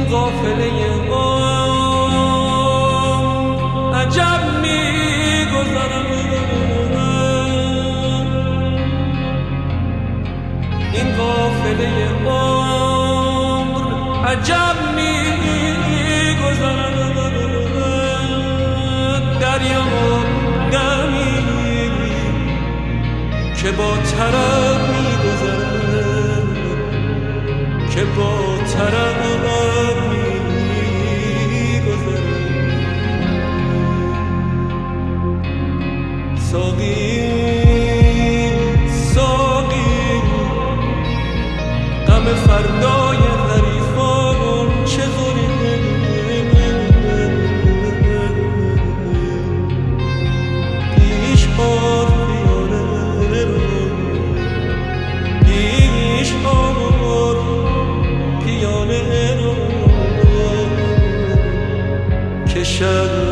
قافله عجب می‌گذرد، این قافله عمر عجب می‌گذرد، دریا دمی که با طرب می‌گذرد، که با طرب ساقی ساقی غم فردای حریفان چه خوری، پیش آر پیاله رو، پیش آر پیاله رو که شب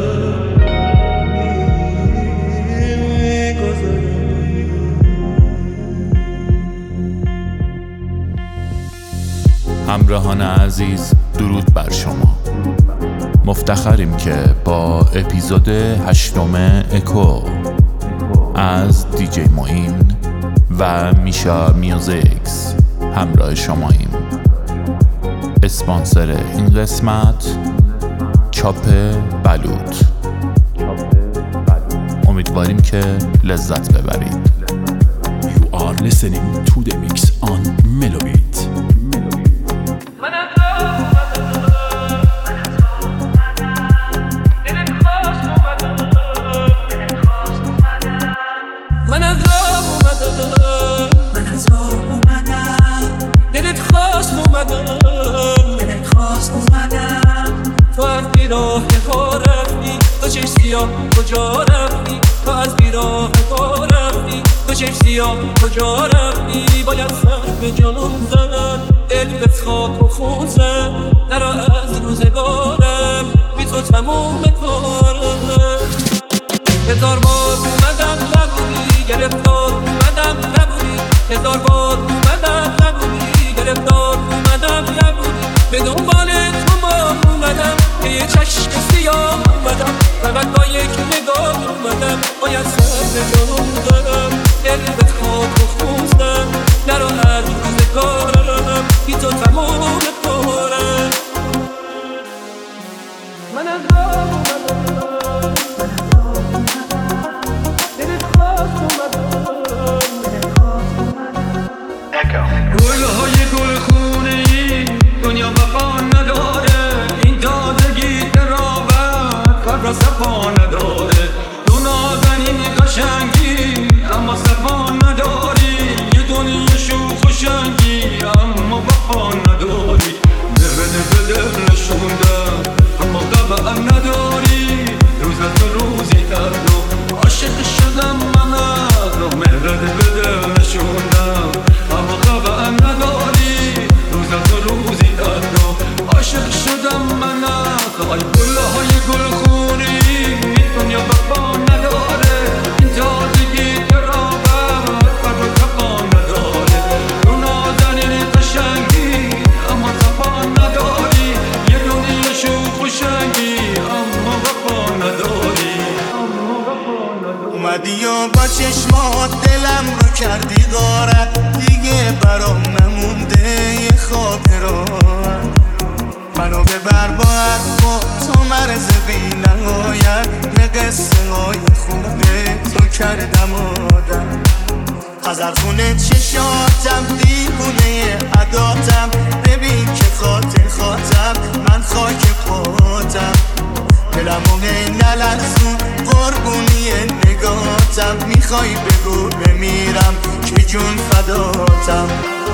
همراهان عزیز، درود بر شما. مفتخریم که با اپیزود 8 اکو از دیجی معین و میشا میوزیکس همراه شماییم. اسپانسر این قسمت چاپ بلوط. امیدواریم که لذت ببرید. You are listening to the mix on Melobit. تو از بیراه ها رفتی، تو چشم سیاه کجا رفتی، تو از بیراه ها رفتی، تو چشم سیاه کجا رفتی، باید سر به جانم زد، دل به خاک و خون زد، نرا از روزگارم بی تو تموم کارم. هزار بار اومدم نبودی، گرفتار اومدم نبودی، هزار بار اومدم نبودی، گرفتار اومدم نبودی، به دنبال تو ما اومدم، به یه چشم سیاه اومدم، فقط با یک نگاه اومدم، باید سر به جانم زدم، دل به خاک و خون زدم، نرا از روزگارم بی تو تمام کارم. من از راه اومدم، گل‌های گلخونه‌ای دنیا وفا نداره، این دادگی قرابت قدر صفا نداره، دو نازنین قشنگی اما صفا نداری، یه دنیا شوخ و شنگی اما وفا نداری، دل به دل نشوندم اما طبع نداری، روز از تو روزی تر و عاشق شدم من از رو، مهرد به دل نشوندم اما طبع نداری، روز از تو روزی تر و عاشق شدم من از ای گل‌های گلخونی دنیا وفا نداره، این تازگی قرابت قدر و صفا نداره، رو نازنین قشنگی اما صفا نداری، یه دنیا شوخ و شنگی اما وفا نداری. اومدی و با چشمات دلم رو کردی غارت، دیگه برام نمونده یه خاطرات، منو ببر باید با تو مرز بی نهایت، یه قصه های خوبه تو کردم آدم، خزرخونه چشاتم دیوونه عداتم، ببین که خاطر من خاک پاتم، دلمو نلرزون قربونی نگاتم، میخوای بگو بمیرم که جون فداتم.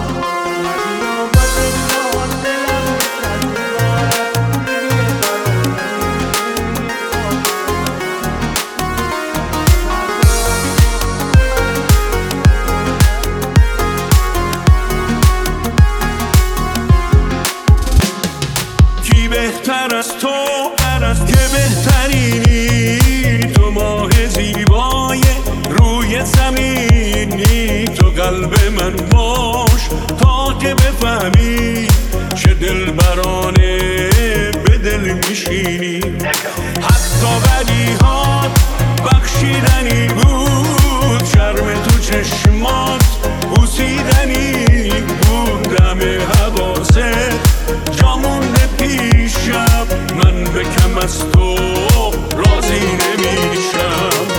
کی بهتر از تو که بهترینی، تو ماه زیبای روی زمینی، تو قلب من باش تا که بفهمی چه دلبرانه از تو راضی نمیشم.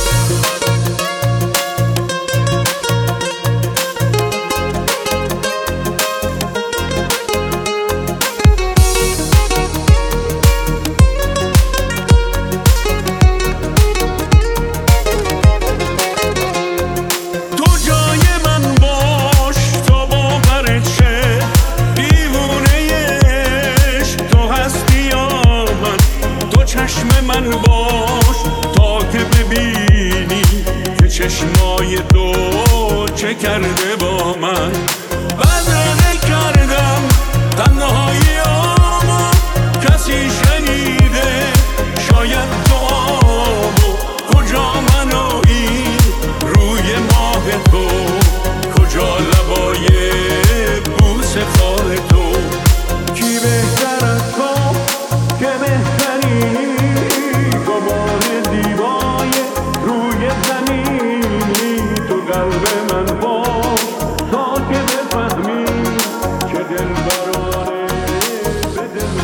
چشمای تو چه کرده با من، بدرنه کردم تنهاییامو، کسی شنیده شاید دعامو، کجا منایی روی ماه تو، کجا لبای بوس خواه تو، کی بهتر از تو که بهتری، گمان دیوای روی زمینی، تو قلب من باش تا که بفهمی که دل برانه به دل.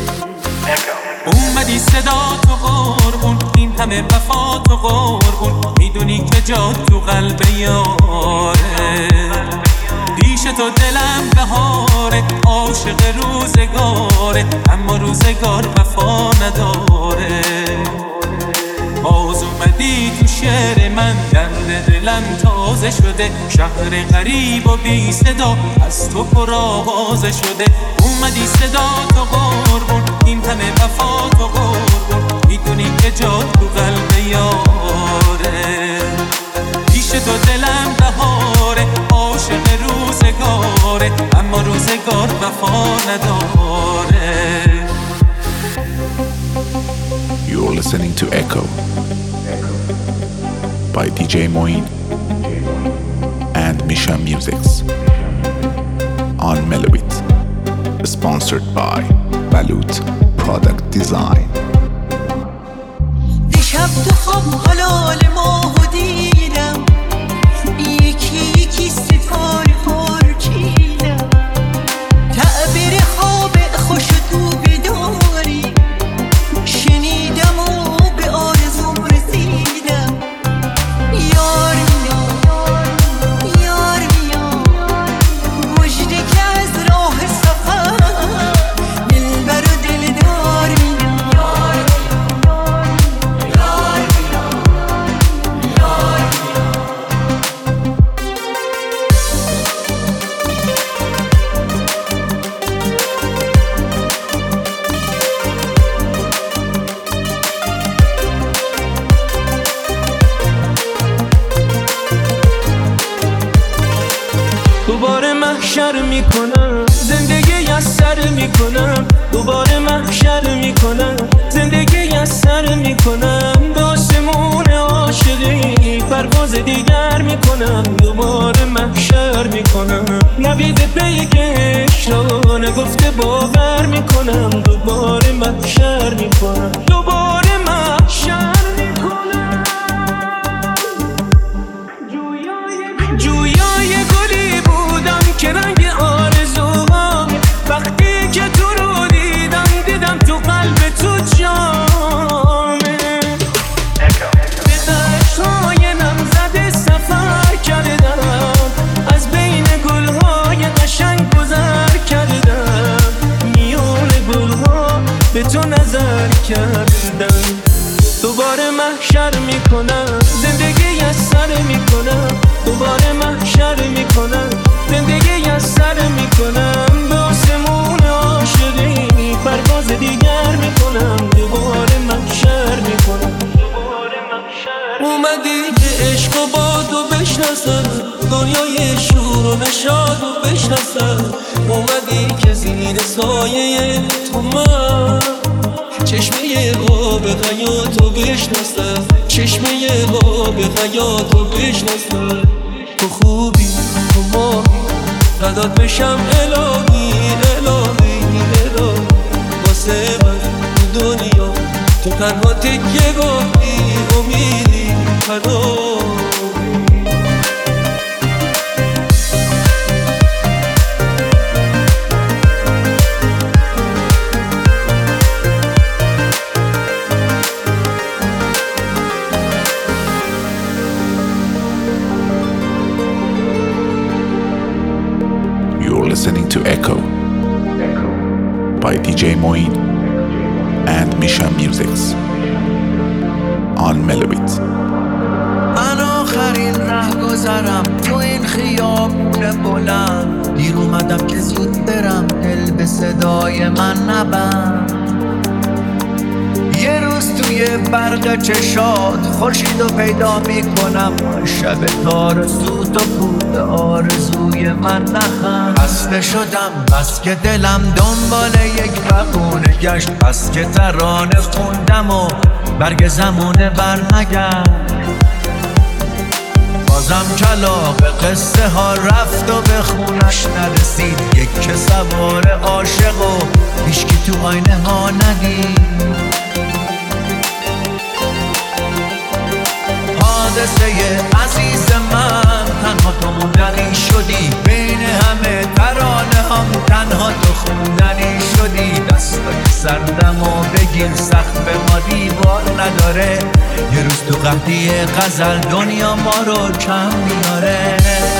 اومدی صدا تو قربون، این همه وفا تو قربون، میدونی که جا تو قلب یاره، پیش تو دلم بهاره، عاشق روزگاره، اما روزگار وفا نداره. باز اومدی تو شعر من، درد دلم تازه شده، شهر غریب و بی صدا از تو پرآوازه شده. اومدی صدا تو قربون، این همه وفا تو قربون، میدونی که جا تو قلب یاره، پیش تو دلم بهاره، عاشق روزگاره، اما روزگار وفا نداره. You're listening to Echo by DJ Moeen and Misha Musics on Melobit, sponsored by Balut Product Design. دیشب تو خواب حلال ماهو دیدم، یکی یکی ستاره خور چیدم، تعبیر خواب خوش تو بداری شنیدم و به آرزوم رسیدم. یار میاد یار میاد، مژده که از راه سفر دلبر و دلدار میاد. دوباره محشر میکنم، زندگی از سر میکنم، دوباره محشر میکنم، زندگی از سر میکنم، به آسمون عاشقی پرواز دیگر میکنم، دوباره محشر میکنم، نوید پیکش را نگفته باور میکنم، دوباره محشر میکنم، دوباره محشر میکنم. جویای گلی بودم که رنگ آرزوام، وقتی که تو رو دیدم تو قلب تو جامه، به دشت‌های نمزده سفر کردم، از بین گل‌های قشنگ گذر کردم، میون گل‌ها به تو نظر کردم، دوباره محشر میکنم، زندگی از سر میکنم، دوباره محشر میکنم، زندگی از سر میکنم، به آسمون عاشقی پرواز دیگر میکنم، دوباره محشر میکنم. اومدی که عشق و بادو بشناسم، دنیای شور و نشاد و بشناسم، اومدی که زیر سایه تو من چشمه آب حیاتو بشناسم، چشمه آب حیاتو بشناسم. تو خوبی تو ماهی فدات بشم الهی الهی الهی، واسه من تو دنیا تو تنها تکیه گاهی امیدی پناهی. Moin and Misha Musics on Melobit. من آخرین ره گذرم تو این خیابون بلند، دیر اومدم که زود برم، دل به صدای من نبند. یه روز توی برق چشات خورشیدو پیدا میکنم، شب تارسو تو پول آرزوی من نخند. خسته شدم بس که دلم دنبال یک بهونه گشت، بس که ترانه خوندم و برگ زمونه برنگشت. بازم کلاغ قصه ها رفت و به خونش نرسید، یک که سوار عاشق و هیچکی تو آینه ها ندید. حادثه عزیز من تنها تو موندنی شدی، بین همه ترانه هم تنها تو خوندنی شدی. دستای سردم و بگیر سخت به ما دیوار نداره، یه روز تو قحطی غزل دنیا ما رو کم میاره.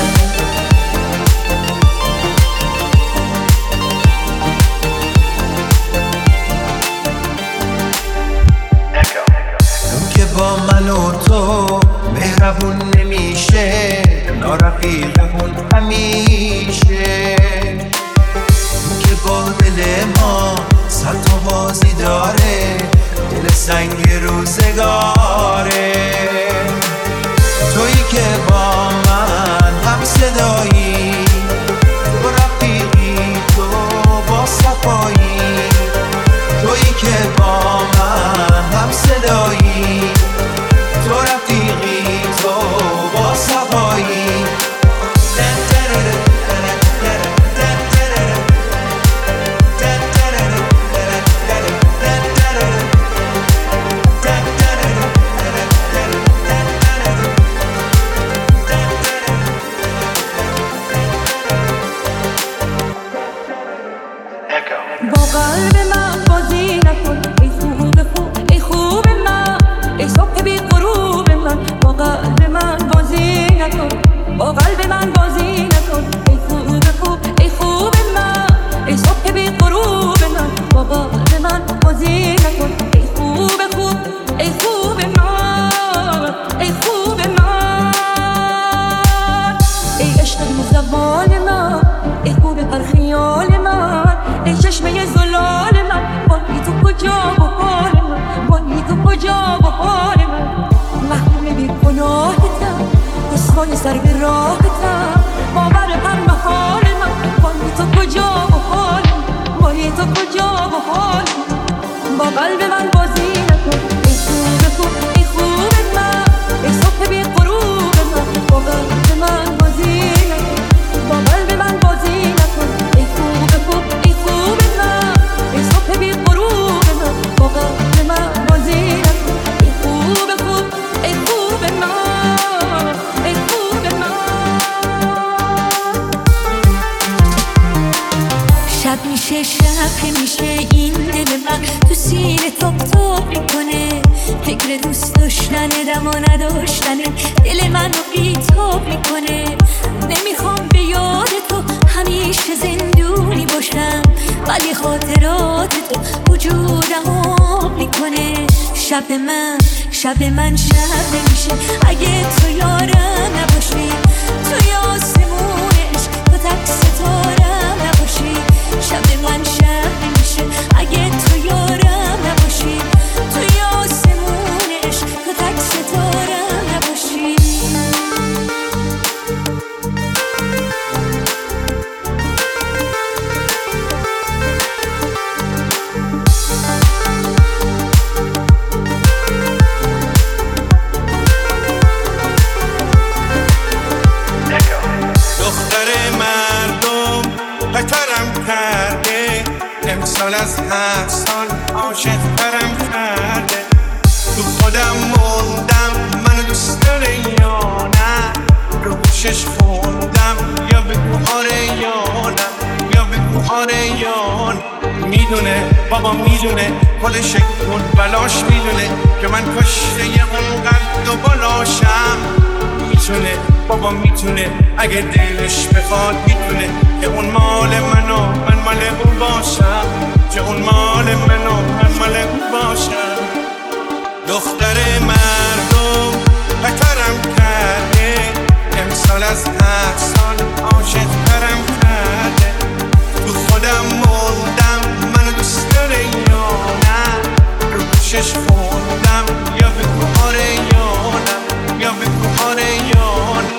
که با من و تو مهربون نمیشه، نارفیقمون همیشه. که با دل ما صد تا بازی داره، دل سنگ روزگاره. تویی که با من هم صدایی، تو رفیقی تو با صفایی. تویی که با من هم صدایی، تو رفیقی تو با صفایی. با قلب من بازی نکن ای خوب خوب، ای خوب من، ای صبح بی غروب من. با قلب من بازی نکن، با قلب من بازی نکن ای خوب خوب، ای خوب من، ای صبح بی غروب من. با قلب من بازی نکن ای خوب خوب، ای خوب من، ای خوب من، ای عشق بی زبان من، ای خوب پر خیال من، ای چشمه زلال من. بانی تو کجا و حال من، بانی تو کجا و حال من. محروم بی گناهتم، رسوای سر به راهتم، باور هر محال من. بانی تو کجا و حال من، بانی تو کجا و حال من. با قلب من بازی نکن ای خوب خوب، ای خوب من، ای صبح بی غروب من. با قلب من بازی نکن، با قلب من بازی نکن ای خوب خوب، ای خوب من، ای صبح بی غروب من. با قلب من بازی نکن ای خوب خوب، ای خوب من، ای خوب من. شب میشه شب میشه این دل من تو سینه تاپ تاپ میکنه، فکر دوست داشتن و نداشتن دل من رو بیتاب میکنه. نمیخوام به یاد تو همیشه زندونی باشم، ولی خاطرات تو وجودم آب میکنه. شب من شب نمیشه اگه تو یارم نباشی، توی آسمونش تو تک ستارم نباشی. شب من شب نمیشه اگه تو یارم نباشی، توی آسمونش تو تک ستارم نباشی. امسال از هر سال عاشق ترم کرده. تو خودم موندم منو دوست داره یا نه، رو گوشش خوندم یا بگو آره یا نه، یا بگو آره یا نه. میدونه بابا میدونه خودش کن بلاش میدونه که من کشته اون قد و بالاشم. میتونه بابا میتونه اگه دلش بخواد، میتونه که اون مال من و من مال اون باشم. که اون مال من و من مال اون باشم. دختر مردم بترم کرده، امسال از هر سال عاشق ترم کرده. تو خودم موندم منو دوست داره یا نه، رو گوشش خوندم یا بگو آره یا نه، یا بگو آره یا نه.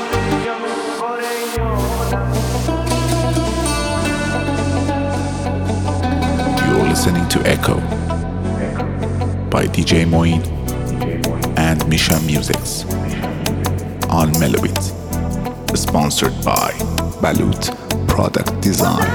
You're listening to Echo by DJ Moeen and Misha Musics on Melobit, sponsored by Balut Product Design.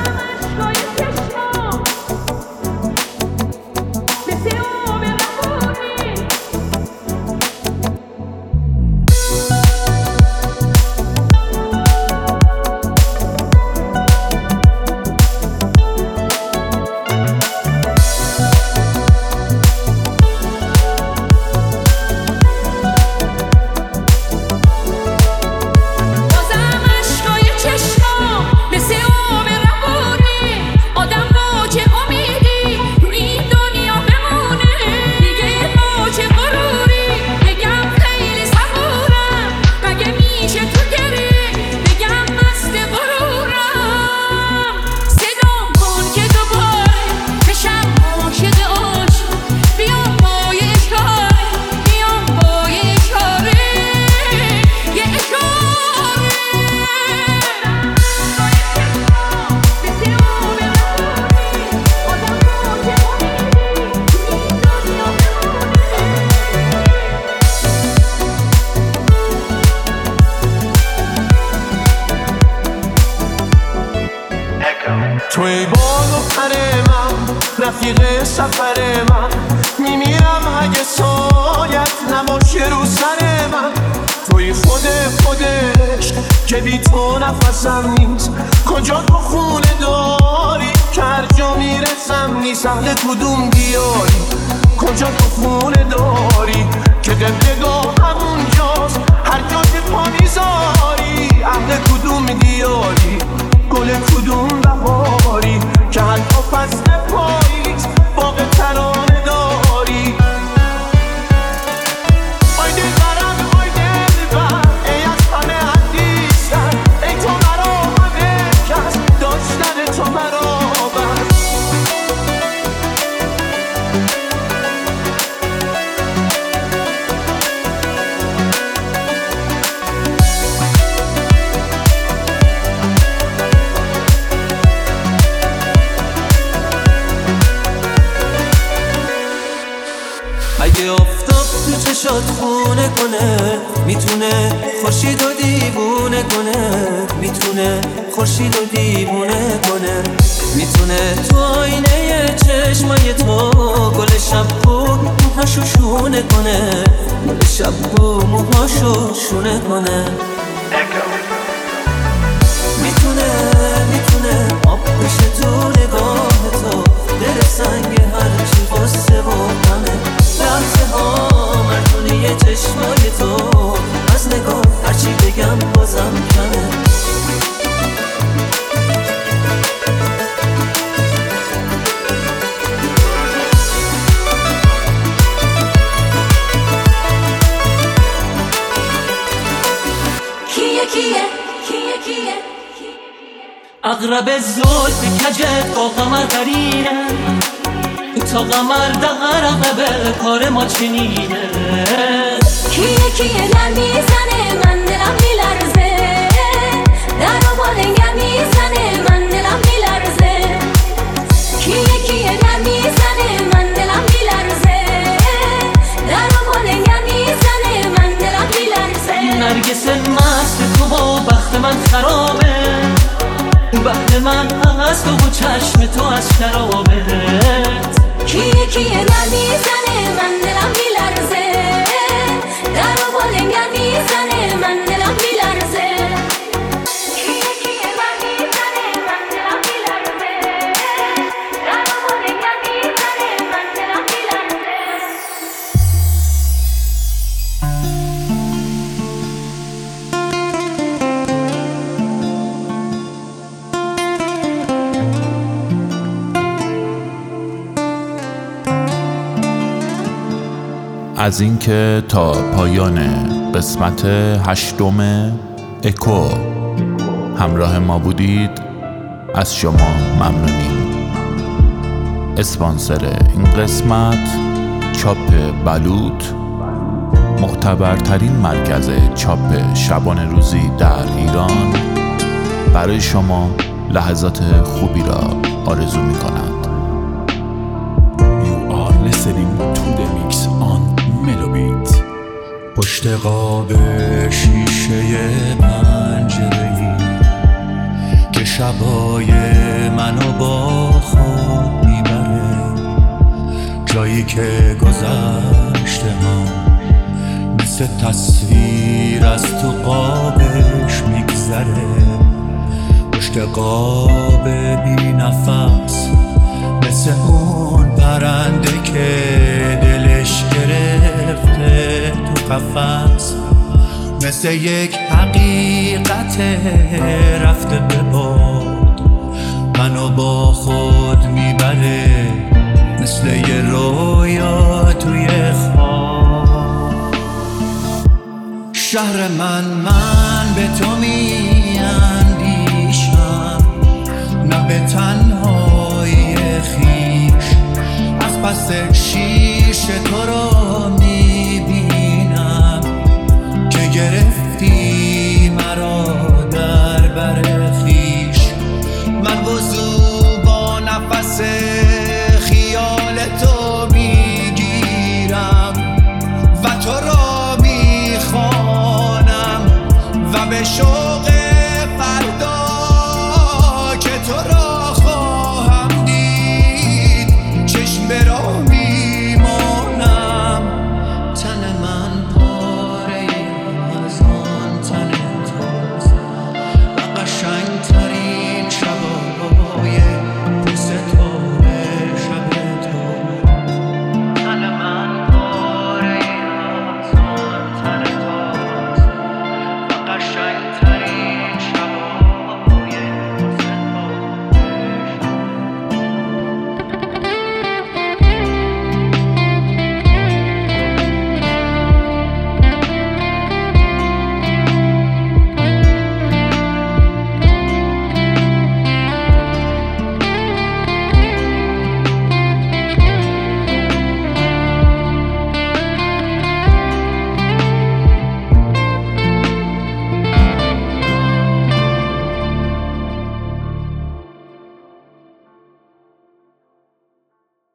توی بال و پر من، رفیق سفر من، میمیرم اگه سایت نباشه رو سر من. توی خودش که بی تو نفسم نیست، کجا تو خونه داری که هر جا میرسم نیست. اهل کدوم دیاری، کجا تو خونه داری که قبلگاه همونجاست هر جا که پا میذاری. اهل کدوم دیاری، گل کدوم بهاری که حتی فصل پاییز باغ ترانه داری. آی دلبرم آی دلبر، ای از همه عزیزتر، ای تو مرا همه کس، داشتن تو برابر. اگه آفتاب تو چشات خونه کنه، میتونه خورشید و دیوونه کنه، میتونه خورشید و دیوونه کنه، میتونه تو آینه چشمای تو گل شبو موهاشو شونه کنه، گل شبو موهاشو شونه کنه. میتونه آب بشه تو نگاه تو، دل سنگ هرچی واسه و همه لحظه ها مردونی چشمای تو، از نگاه هرچی بگم بازم کمه. کیه اغرب زلف کجت با قمر قرینه، تا قمر دقرقه کار ما چنینه. کیه در میزنه من دلم میلرزه، در و بالنگر میزنه من دلم میلرزه. کیه در میزنه من دلم میلرزه، در و بالنگر میزنه من دلم میلرزه. نرگس مست تو با بخت من خرابه، بخت من از تو و چشم تو از شرابه. کیه در میزنه من دلم میلرزه، در و بالنگر میزنه من دلم میلرزه. کیه در میزنه من دلم میلرزه، در و بالنگر میزنه من دلم میلرزه. از اینکه تا پایان قسمت 8 اکو همراه ما بودید از شما ممنونیم. اسپانسر این قسمت چاپ بلوط، معتبرترین مرکز چاپ شبانه روزی در ایران، برای شما لحظات خوبی را آرزو می کند. You are listening to the mix on Melobit. پشت قاب شیشه پنجره‌ای که شبای منو با خود میبره، جایی که گذشته ما مثل تصویر از تو قابش میگذره. پشت قاب بی نفس مثل اون پرنده که دلش گرفته تو قفس، مثل یک حقیقت رفته به باد منو با خود میبره، مثل یه رویا توی خواب. شهر من به تو میاندیشم، نه به تنها